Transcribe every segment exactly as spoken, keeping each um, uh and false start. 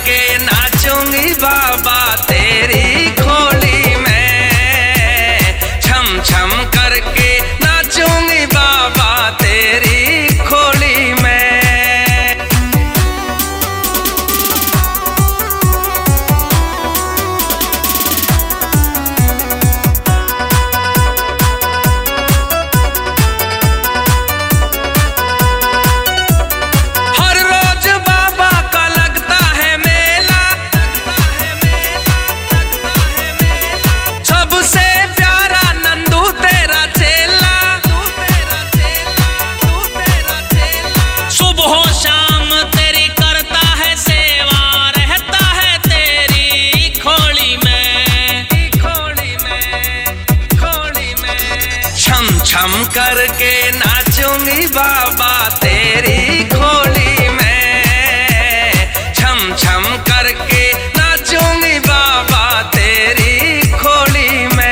करके नाचूंगी बाबा तेरी खोली में, छम छम करके नाचूंगी बाबा तेरी खोली में। छम करके नाचूंगी बाबा तेरी खोली में, छम छम करके नाचूंगी बाबा तेरी खोली में।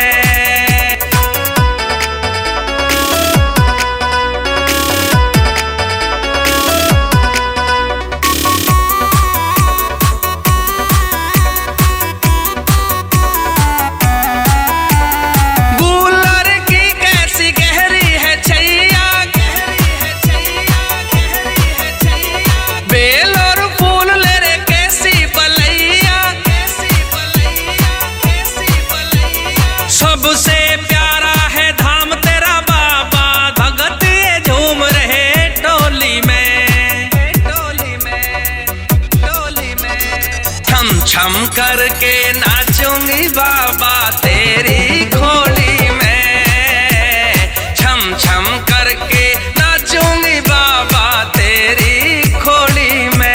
सबसे प्यारा है धाम तेरा बाबा, भगत ये झूम रहे टोली में, टोली में, टोली में। छम छम करके नाचूंगी बाबा तेरी खोली में, छम छम करके नाचूंगी बाबा तेरी खोली में।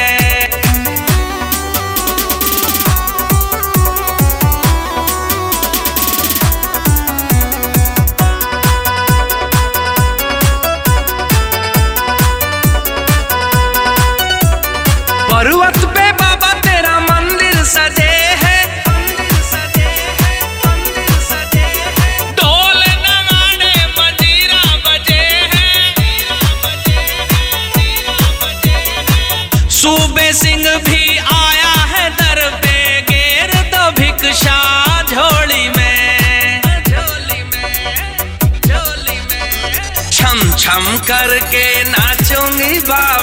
पर्वत पे बाबा तेरा मंदिर सजे है, मंदिर सजे है, मंदिर सजे है। ढोल नगाड़े मंजीरा बजे हैं, बजे हैं, बजे हैं। सूबे सिंह भी आया है दर पे, घेर दो भिक्षा झोली में, झोली में, झोली में। छम छम करके नाचूंगी बाबा